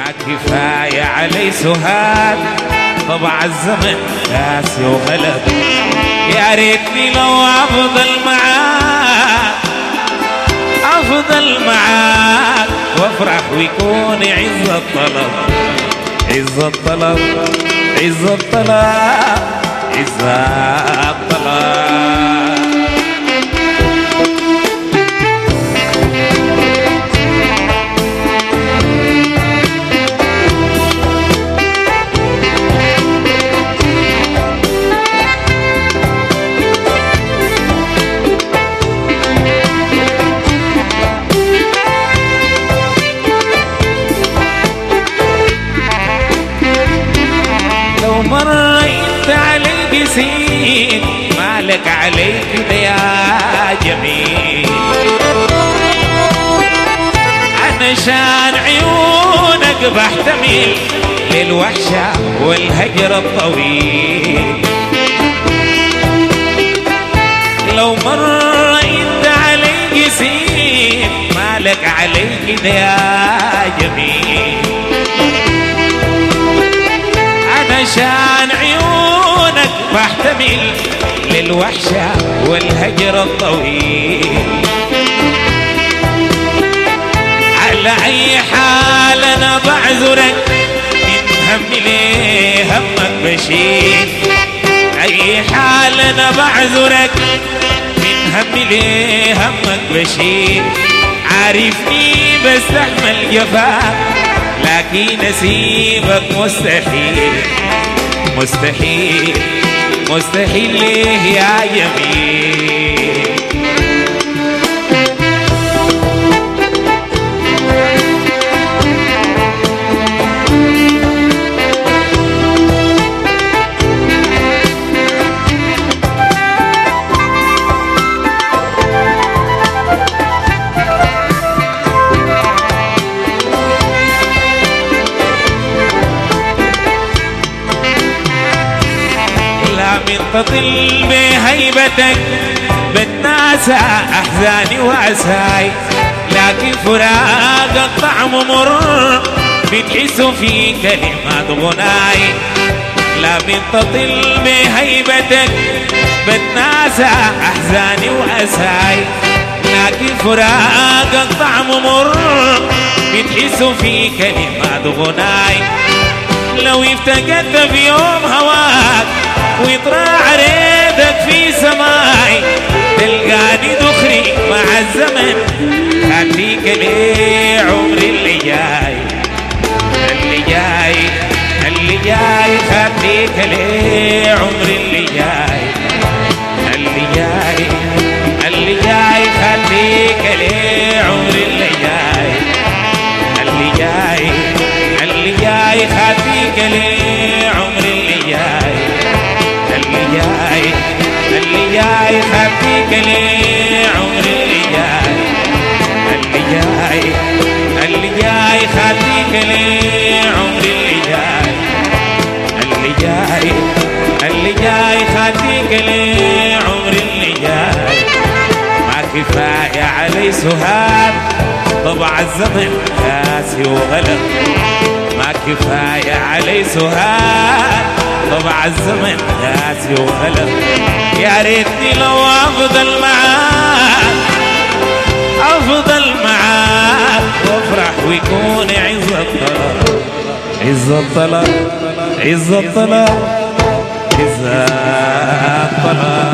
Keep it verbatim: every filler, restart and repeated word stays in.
ما كفاية علي سهاد طبع الزمن قاسي وغلب. يا ريتني لو أفضل معاك أفضل معاك وافرح ويكون عز الطلب عز الطلب عز الطلب عز الطلب. مريت علي قسيم مالك عليك يا جميل علشان عيونك بحتمل للوحشة والهجر الطويل. لو مريت علي قسيم مالك عليك يا جميل علشان عيونك بحتمل للوحشة والهجر الطويل. على أي حال أنا بعذرك من هم ليه همك بشيل. أي حال أنا بعذرك من هم ليه همك بشيل. عارفني بستحمل جفاك لكن نسيبك مستحيل مستحيل مستحيل ليه يا جميل. تطل بهيبتك بتناسى أحزاني وأساي. لكن فراقك طعم مر بتحس في كلمات غناي. لا من تطل بهيبتك بتناسى أحزاني وأساي. لكن فراقك طعم مر بتحس في كلمات غناي. لو افتقدت في يوم هواك ويطرع ريدك في سماي تلقاني دخري مع الزمن خليك ليه عمري اللي جاي اللي جاي اللي جاي خليك ليه عمري اللي جاي اللي جاي اللي جاي خليك ليه عمري اللي جاي اللي جاي اللي جاي خليك ليه عمري اللي جاي اللي جاي اللي جاي خليك ليه عمري اللي جاي اللي جاي اللي جاي خليك ليه عمري اللي جاي اللي جاي اللي جاي خليك ليه عمري اللي جاي. ما كفاية علي سهاد طبع الزمن قاسي وغلب. ما كفاية علي سهاد طبع الزمن قاسي وغلب. يا ريتني لو أفضل معاك أفضل معاك وافرح ويكون عز الطلب عز الطلب عز الطلب عز الطلب.